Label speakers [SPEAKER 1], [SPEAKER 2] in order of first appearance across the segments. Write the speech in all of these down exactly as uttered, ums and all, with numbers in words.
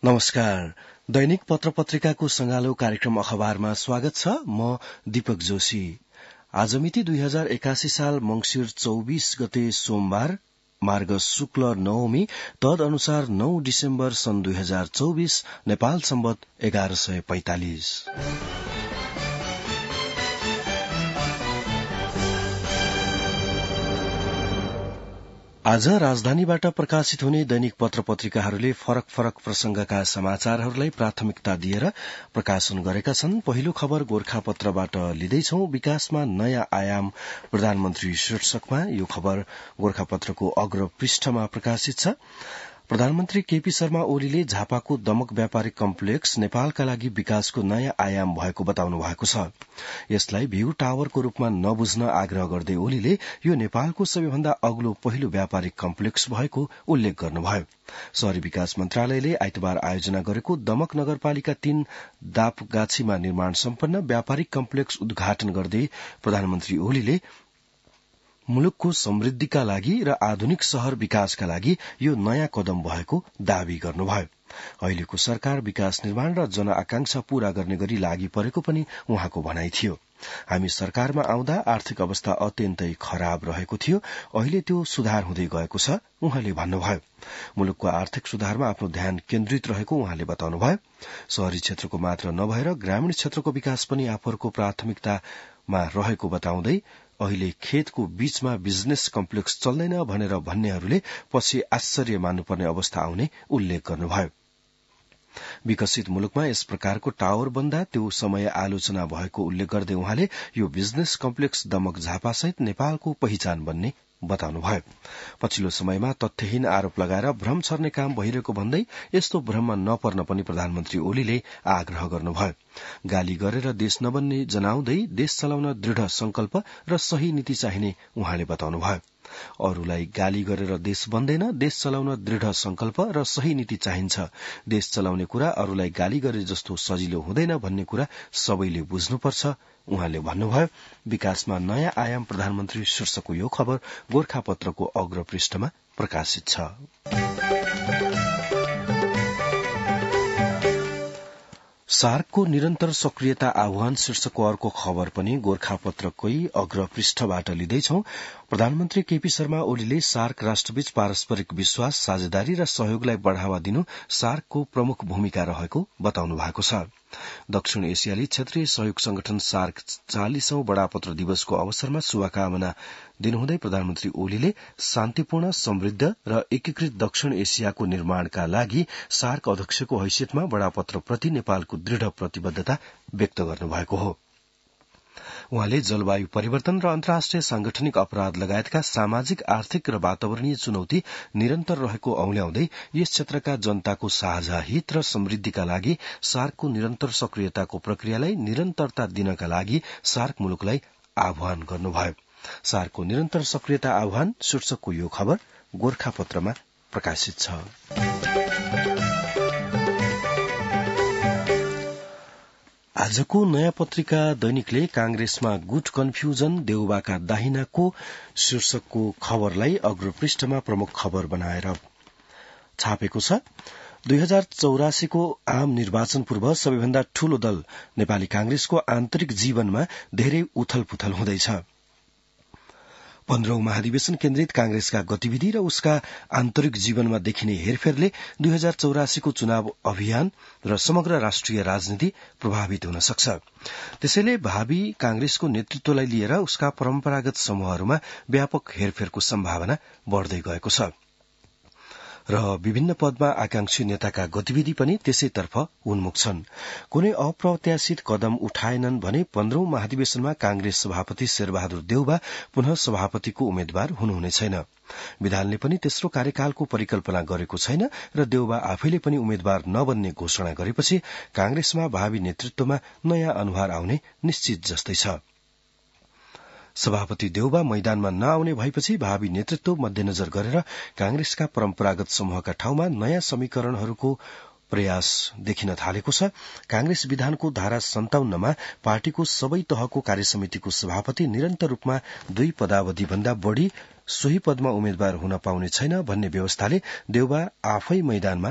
[SPEAKER 1] नमस्कार। दैनिक पत्र पत्रिकाको संगालो कार्यक्रम अखबारमा स्वागत छ। म दीपक जोशी। आज मिति दुई हजार एकासी साल मंगिर चौबीस गते सोमबार, मार्ग शुक्ल नवमी, तद अनुसार नौ डिसेम्बर सन् दुई हजार चौबीस, नेपाल सम्वत एघार सय पैंतालिस। आज राजधानीबाट प्रकाशित हुने दैनिक पत्र पत्रिकाहरूले फरक फरक प्रसंगका समाचारहरूलाई प्राथमिकता दिएर प्रकाशन गरेका छन्। पहिलो खबर गोरखापत्रबाट लिँदैछौ। विकासमा नयाँ आयाम प्रधानमन्त्री शीर्षकमा यो खबर गोरखापत्रको अग्र पृष्ठमा प्रकाशित छ। प्रधानमन्त्री केपी शर्मा ओलीले झापाको दमक व्यापारिक कम्प्लेक्स नेपालका लागि विकासको नयाँ आयाम भएको बताउनु भएको छ। यसलाई भ्यू टावरको रूपमा नबुझ्न आग्रह गर्दै ओलीले यो नेपालको सबैभन्दा अग्लो पहिलो व्यापारिक कम्प्लेक्स भएको उल्लेख गर्नुभयो। शहरी विकास मन्त्रालयले आइतबार आयोजना गरेको दमक नगरपालिका तीन दापगाछीमा निर्माण सम्पन्न व्यापारिक कम्प्लेक्स उद्घाटन गर्दै प्रधानमन्त्री ओलीले मुलुकको समृद्धिका लागि र आधुनिक शहर विकासका लागि यो नयाँ कदम भएको दावी गर्नुभयो। अहिलेको सरकार विकास निर्माण र जनआकांक्षा पूरा गर्ने गरी लागि परेको पनि उहाँको भनाइ थियो। हामी सरकारमा आउँदा आर्थिक अवस्था अत्यन्तै खराब रहेको थियो, अहिले त्यो सुधार हुँदै गएको छ उहाँले भन्नुभयो। मुलुकको आर्थिक सुधारमा आफ्नो ध्यान केन्द्रित रहेको उहाँले बताउनुभयो। शहरी क्षेत्रको मात्र नभएर ग्रामीण क्षेत्रको विकास पनि आफूहरूको प्राथमिकतामा रहेको बताउँदै अहिले खेतको बीचमा बिजनेस कम्प्लेक्स चल्दैन भनेर भन्नेहरूले पछि आश्चर्य मान्नुपर्ने अवस्था आउने उल्लेख गर्नुभयो। विकसित मुलुकमा यस प्रकारको टावर बन्दा त्यो समय आलोचना भएको उल्लेख गर्दै उहाँले यो बिजनेस कम्प्लेक्स दमक झापासहित नेपालको पहिचान बन्ने बताउनुभयो। पछिल्लो समयमा तथ्यहीन आरोप लगाएर भ्रम छर्ने काम भइरहेको भन्दै यस्तो भ्रममा नपर्न पनि प्रधानमन्त्री ओलीले आग्रह गर्नुभयो। गाली गरेर देश नबन्ने जनाउँदै देश चलाउन दृढ़ संकल्प र सही नीति चाहिने उहाँले बताउनुभयो। अरूलाई गाली गरेर देश बन्दैन, देश चलाउन दृढ़ संकल्प र सही नीति चाहिन्छ। देश चलाउने कुरा अरूलाई गाली गरे जस्तो सजिलो हुँदैन भन्ने कुरा सबैले बुझ्नुपर्छ उहाँले भन्नुभयो। विकासमा नयाँ आयाम प्रधानमन्त्री शीर्षकको यो खबर गोरखापत्रको अग्र पृष्ठमा प्रकाशित छ। सार्कको निरन्तर सक्रियता आह्वान शीर्षकको अर्को खबर पनि गोरखापत्रकै अग्र पृष्ठबाट लिँदैछौ। प्रधानमन्त्री केपी शर्मा ओलीले सार्क राष्ट्रबीच पारस्परिक विश्वास, साझेदारी र सहयोगलाई बढ़ावा दिनु सार्कको प्रमुख भूमिका रहेको बताउनु भएको छ। दक्षिण एसियाली क्षेत्रीय सहयोग संगठन सार्क चालिसौं बडापत्र दिवसको अवसरमा शुभकामना दिनुहुँदै प्रधानमन्त्री ओलीले शान्तिपूर्ण, समृद्ध र एकीकृत दक्षिण एसियाको निर्माणका लागि सार्क अध्यक्षको हैसियतमा बडापत्रप्रति नेपालको दृढ़ प्रतिबद्धता व्यक्त गर्नुभएको हो। उहाँले जलवायु परिवर्तन र अन्तर्राष्ट्रिय सांगठनिक अपराध लगायतका सामाजिक, आर्थिक र वातावरणीय चुनौती निरन्तर रहेको औल्याउँदै यस क्षेत्रका जनताको साझा हित र समृद्धिका लागि सार्कको निरन्तर सक्रियताको प्रक्रियालाई निरन्तरता दिनका लागि सार्क मुलुकलाई आह्वान गर्नुभयो। सार्कको निरन्तर सक्रियता आह्वान शीर्षकको यो खबर गोरखापत्रमा प्रकाशित छ। आजको नयाँ पत्रिका दैनिकले कांग्रेसमा गुट कन्फ्युजन, देउबाका दाहिनाको शीर्षकको खबरलाई अग्रपृष्ठमा प्रमुख खबर बनाएर छापेको छ। दुई हजार चौरासीको आम निर्वाचन पूर्व सबैभन्दा ठूलो दल नेपाली कांग्रेसको आन्तरिक जीवनमा धेरै उथलपुथल हुँदैछ। पन्ध्रौं महाधिवेशन केन्द्रित कांग्रेसका गतिविधि र उसका आन्तरिक जीवनमा देखिने हेरफेरले दुई हजार चौरासीको चुनाव अभियान र समग्र राष्ट्रिय राजनीति प्रभावित हुन सक्छ। त्यसैले भावी कांग्रेसको नेतृत्वलाई लिएर उसका परम्परागत समूहहरूमा व्यापक हेरफेरको सम्भावना बढ़दै गएको छ र विभिन्न पदमा आकांक्षी नेताका गतिविधि पनि त्यसैतर्फ उन्मुख छन्। कुनै अप्रत्याशित कदम उठाएनन् भने पन्ध्रौं महाधिवेशनमा कांग्रेस सभापति शेरबहादुर देउबा पुनः सभापतिको उम्मेद्वार हुनुहुने छैन। विधानले पनि तेस्रो कार्यकालको परिकल्पना गरेको छैन र देउबा आफैले पनि उम्मेद्वार नबन्ने घोषणा गरेपछि कांग्रेसमा भावी नेतृत्वमा नयाँ अनुहार आउने निश्चित जस्तै छ। सभापति देउबा मैदानमा नआउने भएपछि भावी नेतृत्व मध्यनजर गरेर कांग्रेसका परम्परागत समूहका ठाउँमा नयाँ समीकरणहरूको प्रयास देखिन थालेको छ। कांग्रेस विधानको धारा सन्ताउन्नमा पार्टीको सबै तहको कार्यसमितिको सभापति निरन्तर रूपमा दुई पदावधि भन्दा बढ़ी सोही पदमा उम्मेद्वार हुन पाउने छैन भन्ने व्यवस्थाले देउबा आफै मैदानमा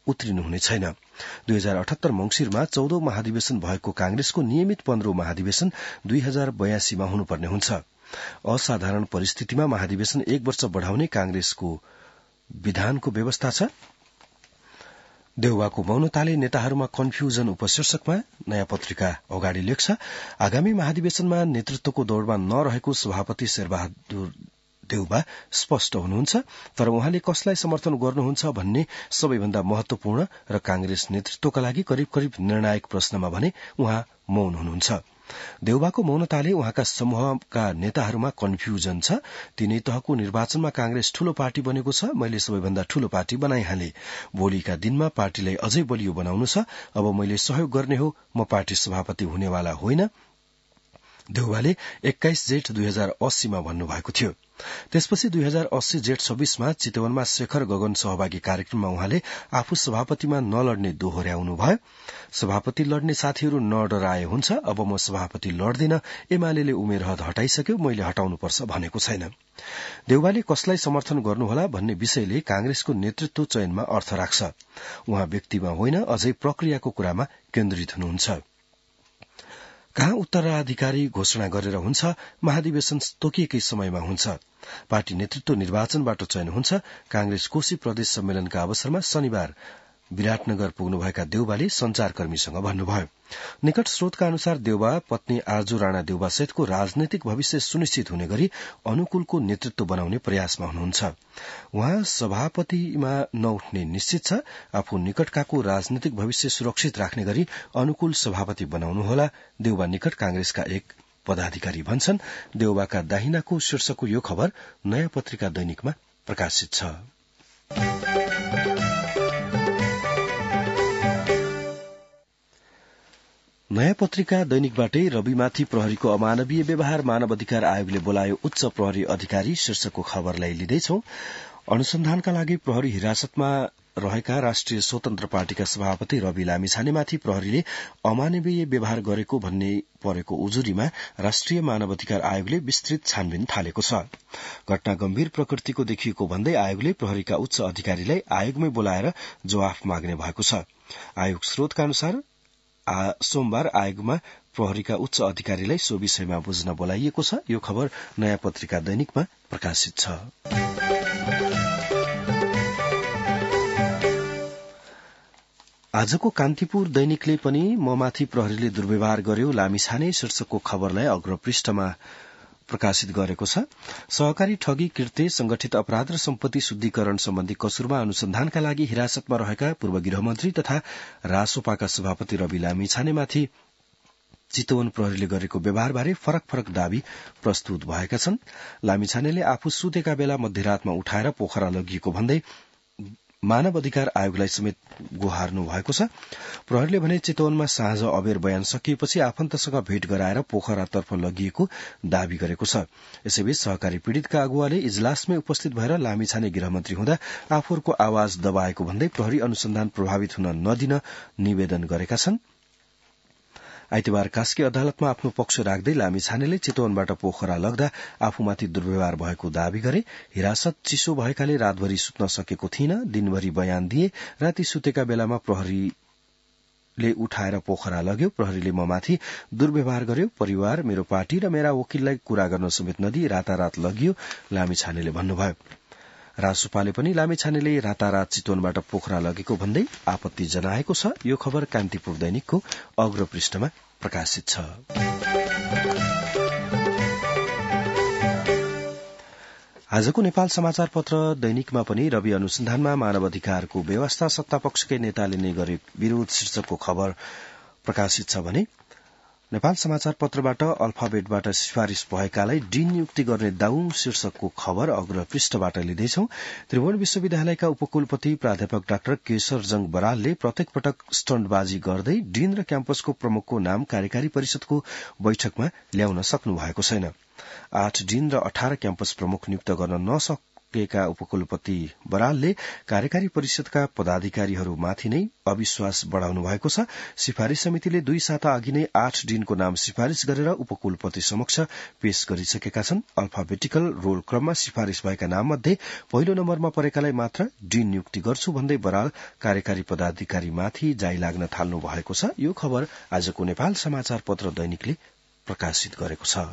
[SPEAKER 1] उत्रिनुहुने छैन। दुई हजार अठहत्तर मंगिरमा चौधौं महाधिवेशन भएको कांग्रेसको नियमित पन्ध्रौं महाधिवेशन दुई हजार बयासीमा हुनुपर्ने हुन्छ। असाधारण परिस्थितिमा महाधिवेशन एक वर्ष बढ़ाउने कांग्रेसको विधानको व्यवस्था छ। देउवाको मौनताले नेताहरूमा कन्फ्यूजन उपशीर्षकमा नयाँ पत्रिका अगाडि लेख्छ। आगामी महाधिवेशनमा नेतृत्वको दौड़मा नरहेको सभापति शेरबहादुर देउवा स्पष्ट हुनुहुन्छ, तर उहाँले कसलाई समर्थन गर्नुहुन्छ भन्ने सबैभन्दा महत्वपूर्ण र कांग्रेस नेतृत्वका लागि करिब करिब निर्णायक प्रश्नमा भने उहाँ मौन हुनुहुन्छ। देउवाको मौनताले उहाँका समूहका नेताहरूमा कन्फ्यूजन छ। तीनै तहको निर्वाचनमा कांग्रेस ठूलो पार्टी बनेको छ। मैले सबैभन्दा ठूलो पार्टी बनाइहाले। भोलिका दिनमा पार्टीलाई अझै बलियो बनाउनु छ। अब मैले सहयोग गर्ने हो, म पार्टी सभापति हुनेवाला होइन, देउवाले एक्काइस जेठ दुई हजार अस्सीमा भन्नुभएको थियो। त्यसपछि दुई हजार अस्सी जेठ छब्बीसमा चितवनमा शेखर गगन सहभागी कार्यक्रममा उहाँले आफू सभापतिमा नलड्ने दोहोर्याउनुभयो। सभापति लड्ने साथीहरू नडराए हुन्छ, अब म सभापति लड्दिन, एमाले उमेर हद हटाइसक्यो, मैले हटाउनुपर्छ भनेको छैन। देउवाले कसलाई समर्थन गर्नुहोला भन्ने विषयले कांग्रेसको नेतृत्व चयनमा अर्थ राख्छ। उहाँ व्यक्तिमा होइन, अझै प्रक्रियाको कुरामा केन्द्रित हुनुहुन्छ। कहाँ उत्तराधिकारी घोषणा गरेर हुन्छ, महाधिवेशन तोकिएकै समयमा हुन्छ। पार्टी नेतृत्व निर्वाचनबाट चयन हुन्छ। कांग्रेस कोशी प्रदेश सम्मेलनका अवसरमा शनिबार विराटनगर पुग्नुभएका देउवाले संचारकर्मीसँग भन्नुभयो। निकट स्रोतका अनुसार देउवा पत्नी आर्जु राणा देउवा सहितको राजनैतिक भविष्य सुनिश्चित हुने गरी अनुकूलको नेतृत्व बनाउने प्रयासमा हुनुहुन्छ। उहाँ सभापतिमा नउठ्ने निश्चित छ। आफू निकटकाको राजनैतिक भविष्य सुरक्षित राख्ने गरी अनुकूल सभापति बनाउनुहोला, देउवा निकट कांग्रेसका एक पदाधिकारी भन्छन्। देउवाका दाहिनाको शीर्षकको यो खबर नयाँ पत्रिका दैनिकमा प्रकाशित छ। नयाँ पत्रिका दैनिकबाटै रविमाथि प्रहरीको अमानवीय व्यवहार मानव अधिकार आयोगले बोलायो उच्च प्रहरी अधिकारी शीर्षकको खबरलाई लिँदैछौ। अनुसन्धानका लागि प्रहरी हिरासतमा रहेका राष्ट्रिय स्वतन्त्र पार्टीका सभापति रवि लामिछानेमाथि प्रहरीले अमानवीय व्यवहार गरेको भन्ने परेको उजुरीमा राष्ट्रिय मानव अधिकार आयोगले विस्तृत छानबिन थालेको छ। घटना गम्भीर प्रकृतिको देखिएको भन्दै आयोगले प्रहरीका उच्च अधिकारीलाई आयोगमै बोलाएर जवाफ माग्ने भएको छ। आयोग स्रोतका अनुसार सोमबार आयोगमा प्रहरीका उच्च अधिकारीलाई सो विषयमा बुझ्न बोलाइएको छ। यो खबर नयाँ पत्रिका दैनिकमा प्रकाशित छ। आजको कान्तिपुर दैनिकले पनि ममाथि प्रहरीले दुर्व्यवहार गर्यो लामिछाने शीर्षकको खबरलाई अग्रपृष्ठमा प्रकाशित गरेको छ। सहकारी ठगी, कृत्य, संगठित अपराध र सम्पत्ति शुद्धिकरण सम्बन्धी कसुरमा अनुसन्धानका लागि हिरासतमा रहेका पूर्व गृहमन्त्री तथा रासोपाका सभापति रवि लामिछानेमाथि चितवन प्रहरीले गरेको व्यवहारबारे फरक फरक दावी प्रस्तुत भएका छन्। लामिछानेले आफू सुतेका बेला मध्यरातमा उठाएर पोखरा लगिएको भन्दै मानव अधिकार आयोगलाई समेत गुहार्नु भएको छ। प्रहरीले भने चितवनमा साँझ अबेर बयान सकिएपछि आफन्तसँग भेट गराएर पोखरातर्फ लगिएको दावी गरेको छ। यसैबीच सहकारी पीड़ितका अगुवाले इजलासमै उपस्थित भएर लामिछाने गृहमन्त्री हुँदा आफूहरूको आवाज दबाएको भन्दै प्रहरी अनुसन्धान प्रभावित हुन नदिन निवेदन गरेका छन्। आइतबार कास्की अदालतमा आफ्नो पक्ष राख्दै लामिछानेले चितवनबाट पोखरा लग्दा आफूमाथि दुर्व्यवहार भएको दावी गरे। हिरासत चिसो भएकाले रातभरि सुत्न सकेको थिइन, दिनभरि बयान दिए, राति सुतेका बेलामा प्रहरीले उठाएर पोखरा लग्यो। प्रहरीले ममाथि दुर्व्यवहार गर्यो। परिवार, मेरो पार्टी र मेरा वकिललाई कुरा गर्न समेत नदिई रातारात लगियो, लामिछानेले भन्नुभयो। रासोपाले पनि लामिछानेले रातारात चितवनबाट पोखरा लगेको भन्दै आपत्ति जनाएको छ। यो खबर कान्तिपुर दैनिकको अग्रपृष्ठमा प्रकाशित छ। आजको नेपाल समाचार पत्र दैनिकमा पनि रवि अनुसन्धानमा मानव अधिकारको व्यवस्था सत्तापक्षकै नेताले नै गरे विरोध शीर्षकको खबर प्रकाशित छ भने नेपाल समाचार पत्रबाट अल्फाबेटबाट सिफारिश भएकालाई डीन नियुक्ति गर्ने दाउ शीर्षकको खबर अग्रपृष्ठबाट लिँदैछौ। त्रिभुवन विश्वविद्यालयका उपकुलपति प्राध्यापक डाक्टर केशरजंग बरालले प्रत्येक पटक स्टण्टबाजी गर्दै डीन र क्याम्पसको प्रमुखको नाम कार्यकारी परिषदको बैठकमा ल्याउन सक्नु भएको छैन। आठ डीन र अठार क्याम्पस प्रमुख नियुक्त गर्न सकेका उपकुलपति बरालले कार्यकारी परिषदका पदाधिकारीहरूमाथि नै अविश्वास बढ़ाउनु भएको छ। सिफारिश समितिले दुई साता अघि नै आठ दिनको नाम सिफारिश गरेर उपकुलपति समक्ष पेश गरिसकेका छन्। अल्फाबेटिकल रोल क्रममा सिफारिश भएका नाम मध्ये पहिलो नम्बरमा परेकालाई मात्र डिन नियुक्ति गर्छु भन्दै बराल कार्यकारी पदाधिकारीमाथि जाई लाग्न थाल्नु भएको छ। यो खबर आजको नेपाल समाचार पत्र दैनिकले प्रकाशित गरेको छ।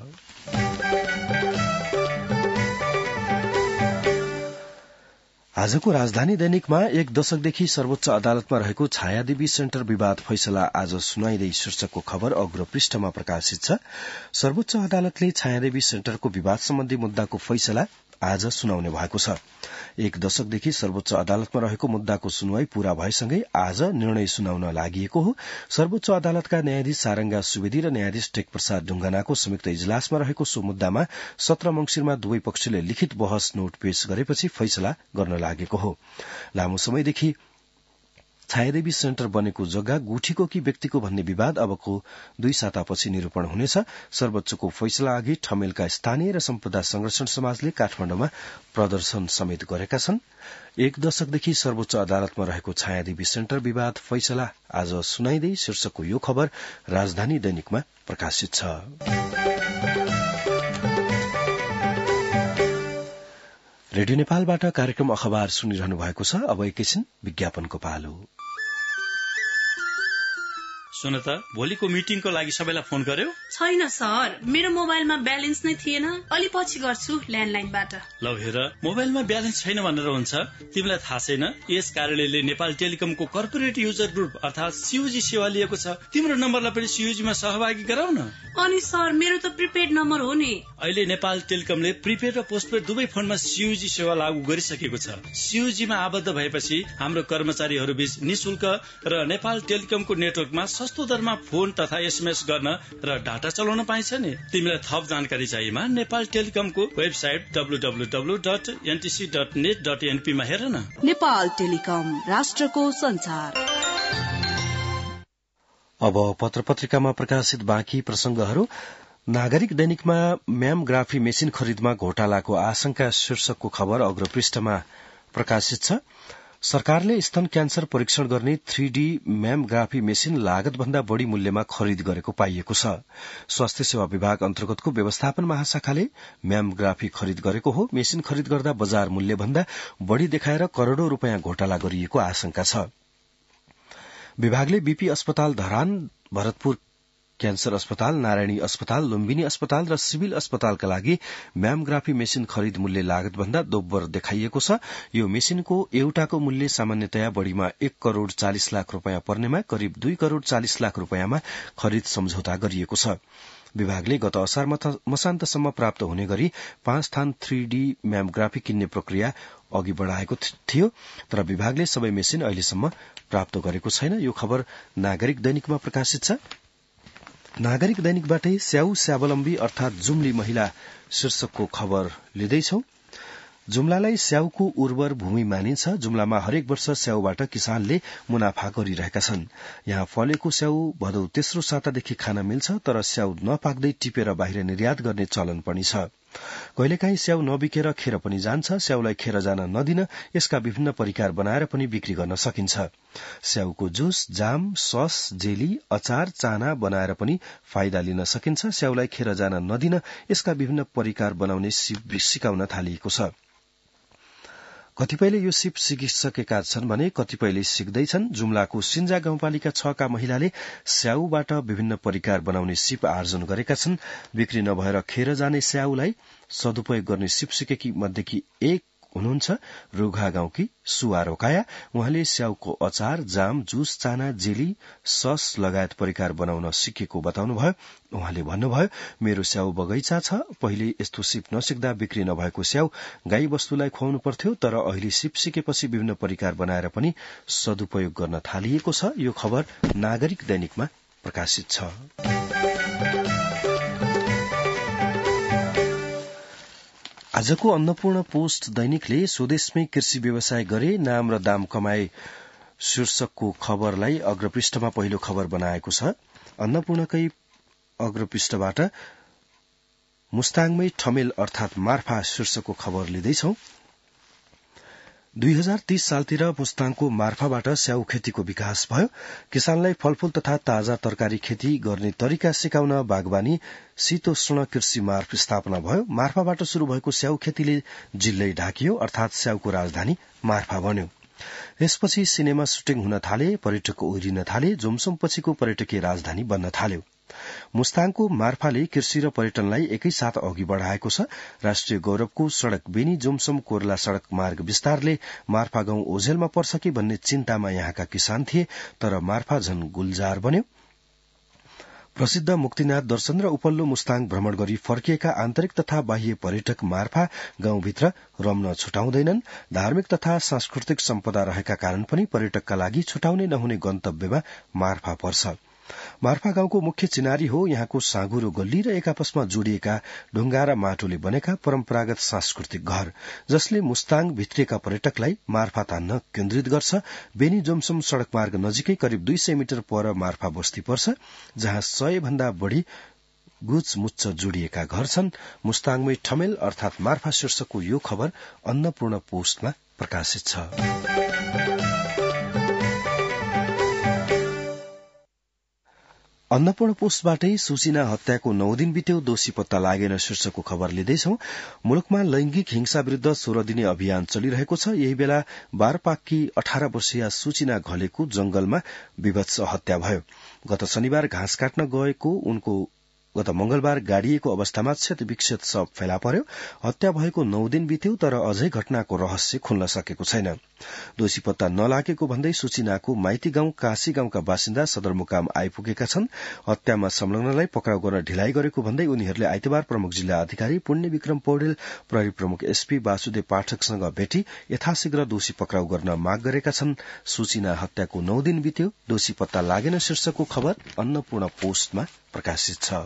[SPEAKER 1] आजको राजधानी दैनिकमा एक दशकदेखि सर्वोच्च अदालतमा रहेको छायादेवी सेन्टर विवाद फैसला आज सुनाइँदै शीर्षकको खबर अग्र पृष्ठमा प्रकाशित छ। सर्वोच्च अदालतले छायादेवी सेन्टरको विवाद सम्बन्धी मुद्दाको फैसला आज सुनाउने भएको छ। एक दशकदेखि सर्वोच्च अदालतमा रहेको मुद्दाको सुनवाई पूरा भएसँगै आज निर्णय सुनाउन लागि हो। सर्वोच्च अदालतका न्यायाधीश सारंगा सुवेदी र न्यायाधीश टेकप्रसाद ढुंगानाको संयुक्त इजलासमा रहेको सो मुद्दामा सत्र मंगिरमा दुवै पक्षले लिखित बहस नोट पेश गरेपछि फैसला गर्न लागेको हो। लामो समयदेखि छायादेवी सेन्टर बनेको जग्गा गुठीको कि व्यक्तिको भन्ने विवाद अबको दुई सातापछि निरूपण हुनेछ। सर्वोच्चको फैसला अघि ठमेलका स्थानीय र सम्पदा संरक्षण समाजले काठमाण्डुमा प्रदर्शन समेत गरेका छन्। एक दशकदेखि सर्वोच्च अदालतमा रहेको छायादेवी सेन्टर विवाद फैसला आज सुनाइँदै शीर्षकको यो खबर राजधानी दैनिकमा प्रकाशित छ। रेडियो नेपालबाट कार्यक्रम अखबार सुनिरहनु भएको छ। अब एकैछिन विज्ञापनको पालो।
[SPEAKER 2] सुन त, भोलिको मिटिङको लागि सबैलाई फोन गर्यो?
[SPEAKER 3] छैन सर, मेरो मोबाइलमा ब्यालेन्स नै थिएन। अलि पछि गर्छु ल्यान्डलाइनबाट।
[SPEAKER 2] ल हेर, मोबाइलमा ब्यालेन्स छैन भनेर हुन्छ? तिमीलाई थाहा छैन यस कार्यालयले नेपाल टेलिकमको कर्पोरेट युजर ग्रुप अर्थात सीयूजी सेवा लिएको छ। तिम्रो नम्बरलाई पनि सीयूजीमा सहभागी गराउन।
[SPEAKER 3] अनि सर, मेरो त प्रिपेड नम्बर हो नि।
[SPEAKER 2] अहिले नेपाल टेलिकमले प्रिपेड र पोस्टपेड दुवै फोनमा सीयूजी सेवा लागू गरिसकेको छ। सीयूजीमा आबद्ध भएपछि हाम्रो कर्मचारीहरू बीच निशुल्क र नेपाल टेलिकमको नेटवर्कमा सस्तो दरमा फोन तथा एसएमएस गर्न र डाटा चलाउन पाइन्छ नि। तिमीलाई थप जानकारी चाहिएमा नेपाल टेलिकमको website W W W dot NTC dot net dot NP मा हेर न। नेपाल टेलिकम, राष्ट्रको संचार।
[SPEAKER 1] अब पत्र पत्रिकामा प्रकाशित बाँकी प्रसंगहरू। नागरिक दैनिकमा म्यामोग्राफी मेसिन खरिदमा घोटालाको आशंका शीर्षकको खबर अग्र पृष्ठमा प्रकाशित छ। सरकारले स्तन क्यान्सर परीक्षण गर्ने थ्री डी म्यामोग्राफी मेसिन लागत भन्दा बढ़ी मूल्यमा खरिद गरेको पाइएको छ। स्वास्थ्य सेवा विभाग अन्तर्गतको व्यवस्थापन महाशाखाले म्यामोग्राफी खरिद गरेको हो। मेसिन खरिद गर्दा बजार मूल्य भन्दा बढ़ी देखाएर करोड़ौं रूपियाँ घोटाला गरिएको आशंका छ। विभागले बीपी अस्पताल धरान, भरतपुर क्यान्सर अस्पताल, नारायणी अस्पताल, लुम्बिनी अस्पताल र सिभिल अस्पतालका लागि म्यामोग्राफी मेसिन खरिद मूल्य लागत भन्दा दोब्बर देखाइएको छ। यो मेसिनको एउटाको मूल्य सामान्यतया बढ़ीमा एक करोड़ चालिस लाख रूपियाँ पर्नेमा करिब दुई करोड़ चालिस लाख रूपियाँमा खरिद सम्झौता गरिएको छ। विभागले गत असार मसान्तसम्म प्राप्त हुने गरी पाँच थान थ्री डी म्यामोग्राफी किन्ने प्रक्रिया अघि बढ़ाएको थियो, तर विभागले सबै मेसिन अहिलेसम्म प्राप्त गरेको छैन। यो खबर नागरिक दैनिकमा प्रकाशित छ। नागरिक दैनिकबाटै स्याउ स्यावलम्बी अर्थात जुम्ली महिला शीर्षकको खबर लिँदैछौ। जुम्लालाई स्याउको उर्वर भूमि मानिन्छ। जुम्लामा हरेक वर्ष स्याउबाट किसानले मुनाफा गरिरहेका छन्। यहाँ फलेको स्याउ भदौ तेस्रो सातादेखि खान मिल्छ, तर स्याउ नपाक्दै टिपेर बाहिर निर्यात गर्ने चलन पनि छ। कहिलेकाहीँ स्याउ नबिकेर खेर पनि जान्छ। स्याउलाई खेर जान नदिन यसका विभिन्न परिकार बनाएर पनि बिक्री गर्न सकिन्छ। स्याउको जुस, जाम, सस, जेली, अचार, चाना बनाएर पनि फाइदा लिन सकिन्छ। स्याउलाई खेर जान नदिन यसका विभिन्न परिकार बनाउने सिकाउन थालिएको छ। कतिपयले यो सिप सिकिसकेका छन् भने कतिपयले सिक्दैछन्। जुम्लाको सिन्जा गाउँपालिका छ का महिलाले स्याउबाट विभिन्न परिकार बनाउने सिप आर्जन गरेका छन्। बिक्री नभएर खेर जाने स्याउलाई सदुपयोग गर्ने सिप सिकेकी मध्येकी एक हुनुहुन्छ रुघा गाउँकी सुवा रोकाया। उहाँले स्याउको अचार, जाम, जुस, चाना, जेली, सस लगायत परिकार बनाउन सिकेको बताउनुभयो। उहाँले भन्नुभयो, मेरो स्याउ बगैँचा छ। पहिले यस्तो सिप नसिक्दा बिक्री नभएको स्याउ गाई वस्तुलाई खुवाउनु पर्थ्यो, तर अहिले सिप सिकेपछि विभिन्न परिकार बनाएर पनि सदुपयोग गर्न थालिएको छ। यो खबर नागरिक दैनिकमा प्रकाशित छ। आजको अन्नपूर्ण पोस्ट दैनिकले स्वदेशमै कृषि व्यवसाय गरे, नाम र दाम कमाए शीर्षकको खबरलाई अग्रपृष्ठमा पहिलो खबर बनाएको छ। अन्नपूर्णकै अग्रपृष्ठबाट मुस्ताङमै ठमेल अर्थात मार्फा शीर्षकको खबर लिँदैछौ। दुई हजार तीस सालतिर मुस्ताङको मार्फाबाट स्याउ खेतीको विकास भयो। किसानलाई फलफूल तथा ताजा तरकारी खेती गर्ने तरिका सिकाउन बागवानी शीतोष्ण कृषि मार्फ स्थापना भयो। मार्फाबाट शुरू भएको स्याउ खेतीले जिल्लै ढाकियो, अर्थात स्याउको राजधानी मार्फा बन्यो। यसपछि सिनेमा सुटिङ हुन थाले, पर्यटक ओरिन थाले, जोमसोम पछिको पर्यटकीय राजधानी बन्न थाल्यो। मुस्ताङको मार्फाले कृषि र पर्यटनलाई एकैसाथ अघि बढ़ाएको छ। राष्ट्रिय गौरवको सड़क बेनी जोमसोम कोर्ला सड़क मार्ग विस्तारले मार्फा गाउँ ओझेलमा पर्छ कि भन्ने चिन्तामा यहाँका किसान थिए, तर मार्फा झन गुलजार बन्यो। प्रसिद्ध मुक्तिनाथ दर्शन र उपल्लो मुस्ताङ भ्रमण गरी फर्किएका आन्तरिक तथा बाह्य पर्यटक मार्फा गाउँभित्र रम्न छुटाउँदैनन्। धार्मिक तथा सांस्कृतिक सम्पदा रहेका कारण पनि पर्यटकका लागि छुटाउने नहुने गन्तव्यमा मार्फा पर्छ। मार्फा गाउँको मुख्य चिनारी हो यहाँको साँगुरो गल्ली र एक आपसमा जोडिएका ढुङ्गा र माटोले बनेका परम्परागत सांस्कृतिक घर, जसले मुस्ताङ भित्रिएका पर्यटकलाई मार्फा तान्न केन्द्रित गर्छ। बेनी जोमसोम सड़क मार्ग नजिकै करिब दुई सय मिटर पर मार्फा बस्ती पर्छ, जहाँ सय भन्दा बढ़ी गुचमुच्च जोडिएका घर छन्। मुस्ताङमै ठमेल अर्थात मार्फा शीर्षकको यो खबर अन्नपूर्ण पोस्टमा प्रकाशित छ। अन्नपूर्ण पोस्टबाटै सुचिना हत्याको नौ दिन बित्यो, दोषी पत्ता लागेन शीर्षकको खबर लिँदैछौ। मुलुकमा लैंगिक हिंसा विरूद्ध सोह्र दिने अभियान चलिरहेको छ। यही बेला बारपाकी अठार वर्षीय सुचिना घलेको जंगलमा विभत्स हत्या भयो। गत शनिबार घाँस काट्न गएको उनको गत मंगलबार गाडिएको अवस्थामा क्षत विक्षत शव फेला पर्यो। हत्या भएको नौ दिन बित्यो, तर अझै घटनाको रहस्य खुल्न सकेको छैन। दोषी पत्ता नलागेको भन्दै सुचिनाको माइती गाउँ काशी गाउँका बासिन्दा सदरमुकाम आइपुगेका छन्। हत्यामा संलग्नलाई पक्राउ गर्न ढिलाइ गरेको भन्दै उनीहरूले आइतबार प्रमुख जिल्ला अधिकारी पुण्य विक्रम पौडेल, प्रहरी प्रमुख एसपी वासुदेव पाठकसँग भेटी यथाशीघ्र दोषी पक्राउ गर्न माग गरेका छन्। सुचिना हत्याको नौ दिन बित्यो, दोषी पत्ता लागेन शीर्षकको खबर अन्नपूर्ण पोस्टमा प्रकाशित छ।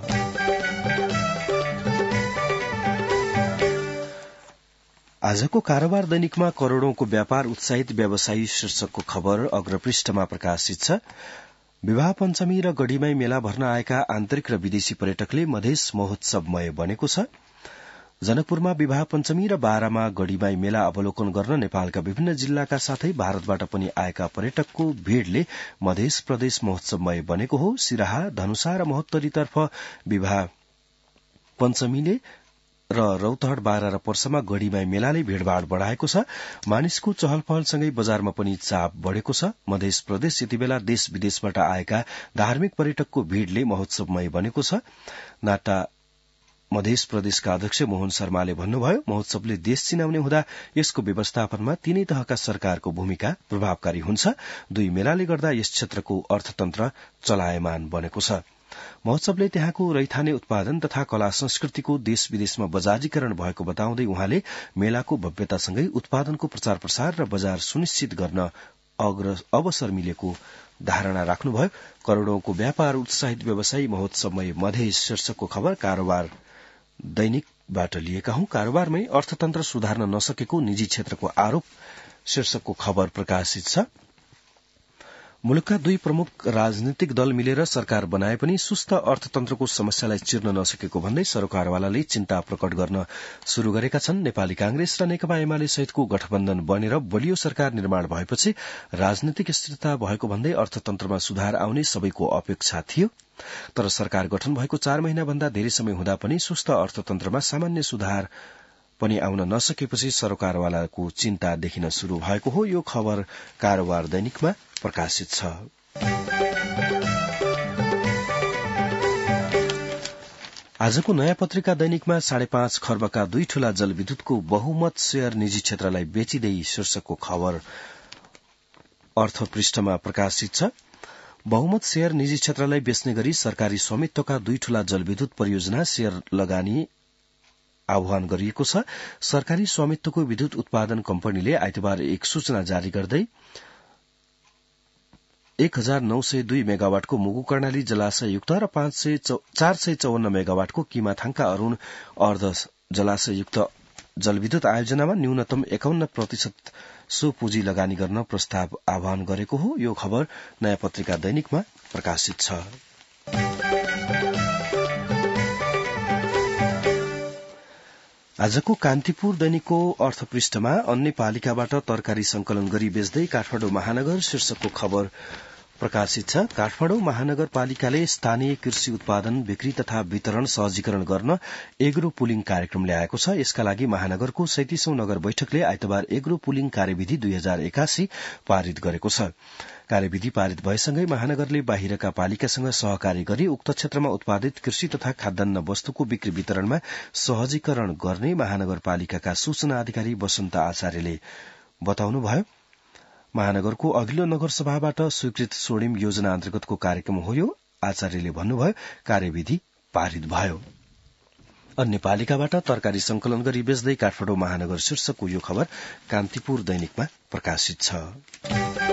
[SPEAKER 1] आजको कारोबार दैनिकमा करोड़ौंको व्यापार उत्साहित व्यवसायी शीर्षकको खबर अग्रपृष्ठमा प्रकाशित छ। विवाह पञ्चमी र गढीमाई मेला भर्न आएका आन्तरिक र विदेशी पर्यटकले मधेस महोत्सवमय बनेको छ। जनकपुरमा विवाह पञ्चमी र बाह्रमा गढीमाई मेला अवलोकन गर्न नेपालका विभिन्न जिल्लाका साथै भारतबाट पनि आएका पर्यटकको भीड़ले मधेस प्रदेश महोत्सवमय बनेको हो। सिराहा, धनुषा र महोत्तरीतर्फ विवाह पञ्चमीले र रौतहट, बारा र पर्सामा गढीमाई मेलाले भीड़भाड़ बढ़ाएको छ। मानिसको चहल पहलसँगै बजारमा पनि चाप बढ़ेको छ। मधेस प्रदेश यति बेला देश विदेशबाट आएका धार्मिक पर्यटकको भीड़ले महोत्सवमय बनेको छ। नाटा मधेस प्रदेशका अध्यक्ष मोहन शर्माले भन्नुभयो, महोत्सवले देश चिनाउने हुँदा यसको व्यवस्थापनमा तीनै तहका सरकारको भूमिका प्रभावकारी हुन्छ। दुई मेलाले गर्दा यस क्षेत्रको अर्थतन्त्र चलायमान बनेको छ। महोत्सवले त्यहाँको रैथाने उत्पादन तथा कला संस्कृतिको देश विदेशमा बजारीकरण भएको बताउँदै उहाँले मेलाको भव्यतासँगै उत्पादनको प्रचार प्रसार र बजार सुनिश्चित गर्न अवसर मिलेको धारणा राख्नुभयो। करोड़ौंको व्यापार उत्साहित व्यवसायी महोत्सवमय मधेस शीर्षकको खबर कारोबार दैनिकबाट लिएका हौं। कारोबारमै अर्थतन्त्र सुधार्न नसकेको निजी क्षेत्रको आरोप शीर्षकको खबर प्रकाशित छ। मुलुकका दुई प्रमुख राजनीतिक दल मिलेर सरकार बनाए पनि सुस्त अर्थतन्त्रको समस्यालाई चिर्न नसकेको भन्दै सरकारवालाले चिन्ता प्रकट गर्न शुरू गरेका छन्। नेपाली कांग्रेस र नेकपा एमाले सहितको गठबन्धन बनेर बलियो सरकार निर्माण भएपछि राजनीतिक स्थिरता भएको भन्दै अर्थतन्त्रमा सुधार आउने सबैको अपेक्षा थियो। तर सरकार गठन भएको चार महिना भन्दा धेरै समय हुँदा पनि सुस्त अर्थतन्त्रमा सामान्य सुधार पनि आउन नसकेपछि सरकारवालाको चिन्ता देखिन शुरू भएको हो। यो खबर कारोबार दैनिकमा प्रकाशित छ। आजको नयाँ पत्रिका दैनिकमा साढे पाँच खर्बका दुई ठूला जलविद्युतको बहुमत शेयर निजी क्षेत्रलाई बेचिँदै शीर्षकको खबर अर्थपृष्ठमा प्रकाशित छ। बहुमत शेयर निजी क्षेत्रलाई बेच्ने गरी सरकारी स्वामित्वका दुई ठूला जलविद्युत परियोजना शेयर लगानी आह्वान गरिएको छ। सरकारी स्वामित्वको विद्युत उत्पादन कम्पनीले आइतबार एक सूचना जारी गर्दै एक हजार नौ सय दुई मेगावाटको मुगु कर्णाली जलाशययुक्त र पाँच सय चार सय चौवन्न मेगावाटको किमाथाङका अरूण अर्ध जलाशययुक्त जलविद्युत आयोजनामा न्यूनतम एकाउन्न प्रतिशत सो पुँजी लगानी गर्न प्रस्ताव आह्वान गरेको हो। यो खबर नयाँ पत्रिका दैनिकमा प्रकाशित छ। आजको कान्तिपुर दैनिकको अर्थपृष्ठमा अन्य पालिकाबाट तरकारी संकलन गरी बेच्दै काठमाडौँ महानगर शीर्षकको खबर प्रकाशित छ। काठमाडौँ महानगरपालिकाले स्थानीय कृषि उत्पादन बिक्री तथा वितरण सहजीकरण गर्न एग्रो पुलिङ कार्यक्रम ल्याएको छ। यसका लागि महानगरको सैंतीसौं नगर बैठकले आइतबार एग्रो पुलिङ कार्यविधि दुई हजार एकासी पारित गरेको छ। कार्यविधि पारित भएसँगै महानगरले बाहिरका पालिकासँग सहकारी गरी उक्त क्षेत्रमा उत्पादित कृषि तथा खाद्यान्न वस्तुको बिक्री वितरणमा सहजीकरण गर्ने महानगरपालिकाका सूचना अधिकारी वसन्त आचार्यले बताउनुभयो। महानगरको अघिल्लो नगरसभाबाट स्वीकृत स्वर्णिम योजना अन्तर्गतको कार्यक्रम हो यो। आचार्यले भन्नुभयो कार्यविधि पारित भयो। अन्य पालिकाबाट तरकारी संकलन गरी बेच्दै काठमाडौँ महानगर शीर्षकको यो खबर कान्तिपुर दैनिकमा प्रकाशित छ।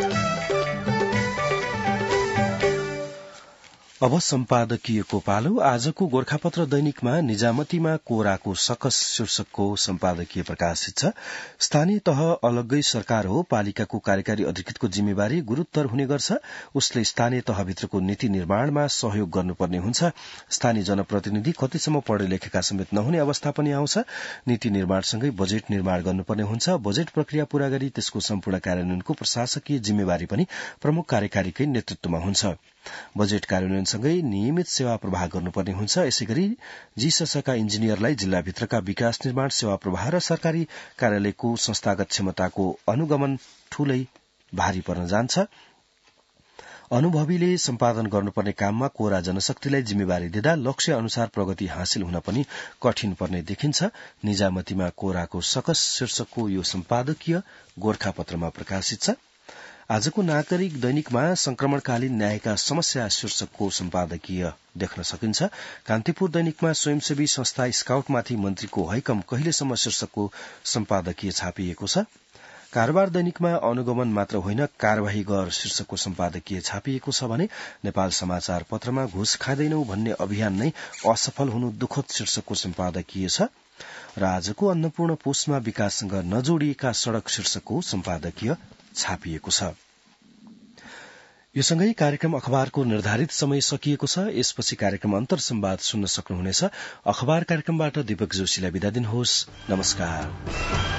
[SPEAKER 1] अब सम्पादकीयको पालो। आजको गोरखापत्र दैनिकमा निजामतीमा कोराको सकस शीर्षकको सम्पादकीय प्रकाशित छ। स्थानीय तह अलग्गै सरकार हो, पालिकाको कार्यकारी अधिकृतको जिम्मेवारी गुरूत्तर हुने गर्छ। उसले स्थानीय तहभित्रको नीति निर्माणमा सहयोग गर्नुपर्ने हुन्छ। स्थानीय जनप्रतिनिधि कतिसम्म पढे लेखेका समेत नहुने अवस्था पनि आउँछ। नीति निर्माणसँगै बजेट निर्माण गर्नुपर्ने हुन्छ। बजेट प्रक्रिया पूरा गरी त्यसको सम्पूर्ण कार्यान्वयनको प्रशासकीय जिम्मेवारी पनि प्रमुख कार्यकारीकै नेतृत्वमा हुन्छ। बजेट कार्यान्वयनसँगै नियमित सेवा प्रवाह गर्नुपर्ने हुन्छ। यसैगरी जीससका इन्जिनियरलाई जिल्लाभित्रका विकास निर्माण सेवा प्रवाह र सरकारी कार्यालयको संस्थागत क्षमताको अनुगमन ठूलै भारी पर्न जान्छ। अनुभवीले सम्पादन गर्नुपर्ने काममा कोरा जनशक्तिलाई जिम्मेवारी दिँदा लक्ष्य अनुसार प्रगति हासिल हुन पनि कठिन पर्ने देखिन्छ। निजामतीमा कोराको सकस शीर्षकको यो सम्पादकीय गोरखापत्रमा प्रकाशित छ। आजको नागरिक दैनिकमा संक्रमणकालीन न्यायका समस्या शीर्षकको सम्पादकीय देख्न सकिन्छ। कान्तिपुर दैनिकमा स्वयंसेवी संस्था स्काउटमाथि मन्त्रीको हैकम कहिलेसम्म शीर्षकको सम्पादकीय छापिएको छ। कारोबार दैनिकमा अनुगमन मात्र होइन कार्यवाही गर शीर्षकको सम्पादकीय छापिएको छ भने नेपाल समाचार पत्रमा घुस खाँदैनौ भन्ने अभियान नै असफल हुनु दुखद शीर्षकको सम्पादकीय छ। र आजको अन्नपूर्ण पोस्टमा विकाससँग नजोडिएका सड़क शीर्षकको सम्पादकीय छापिएको छ। यो सँगै कार्यक्रम अखबारको निर्धारित समय सकिएको छ। यसपछि कार्यक्रम अन्तर संवाद सुन्न सक्नुहुनेछ। अखबार कार्यक्रमबाट दीपक जोशीलाई बिदा दिनुहोस्। नमस्कार।